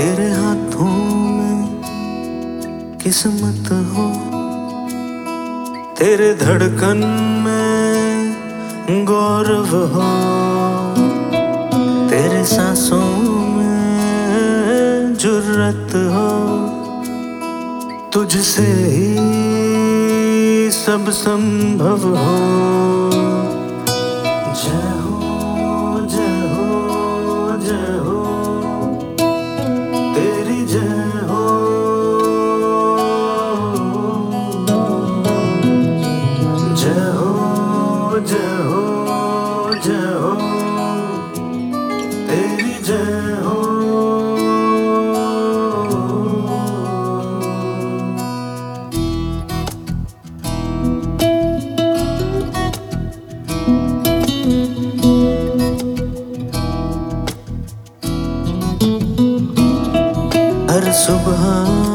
तेरे हाथों में किस्मत हो, तेरे धड़कन में गौरव हो, तेरे सांसों में जुर्रत हो, तुझसे ही सब संभव हो। जय हो जय हो जय हो, तेरी जय हो। जय हो जय हो जय हो, तेरी जय हो। हर सुबह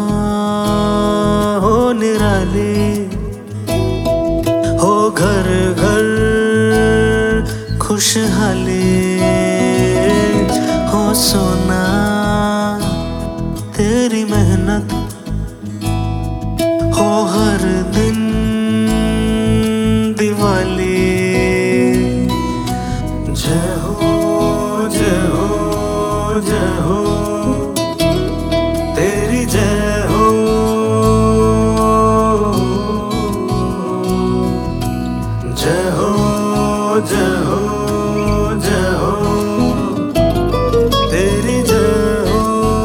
हो निराली, हो घर घर खुशहाली, हो सोना तेरी मेहनत, हो हर दिन दिवाली। जय हो जय हो जय हो, तेरी जय हो। जय हो जय हो जय हो, तेरी जय हो।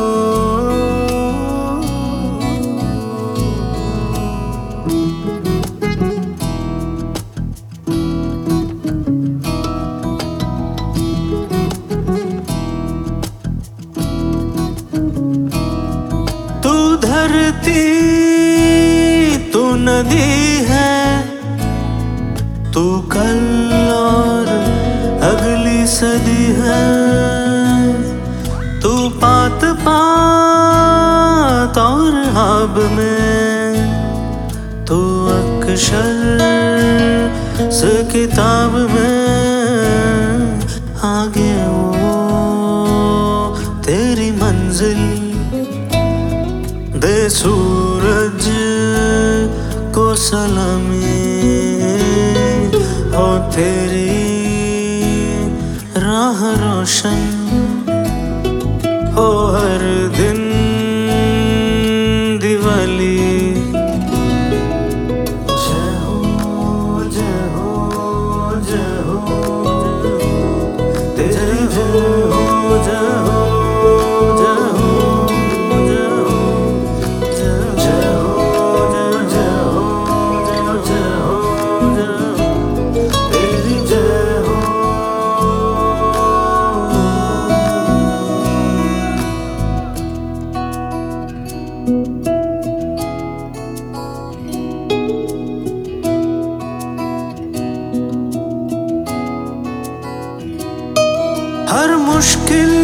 तू धरती तू नदी है, तू कल और अगली सदी है, तू पात पात और आब में, तू अक्षर से किताब में, आगे वो तेरी मंजिल, दे सूरज को सलामी, हो तेरी राह रोशन, हो हर दिन दिवाली। जय हो जय हो जय हो, तेरी जय हो। जय हो जय हो जय हो, जय हो जय हो जय हो, जय हो तेरी जय हो। हर मुश्किल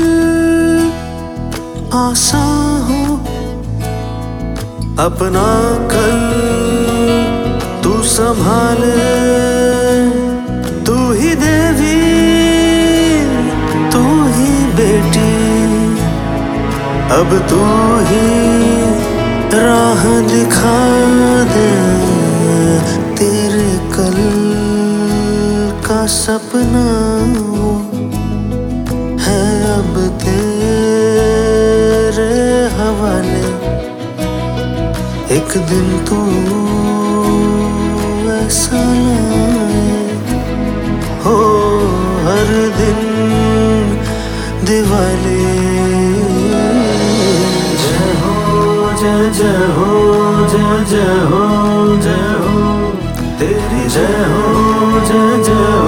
आसान हो, अपना कल तू संभाले, तू ही देवी तू ही बेटी, अब तू ही राह दिखा दे, तेरे कल का सपना वो है अब तेरे हवाले। एक दिन तू ऐसा लाए, हो हर दिन दिवाली। जय हो जय जय हो जय जय हो जय हो, तेरी जय हो। जय जय हो।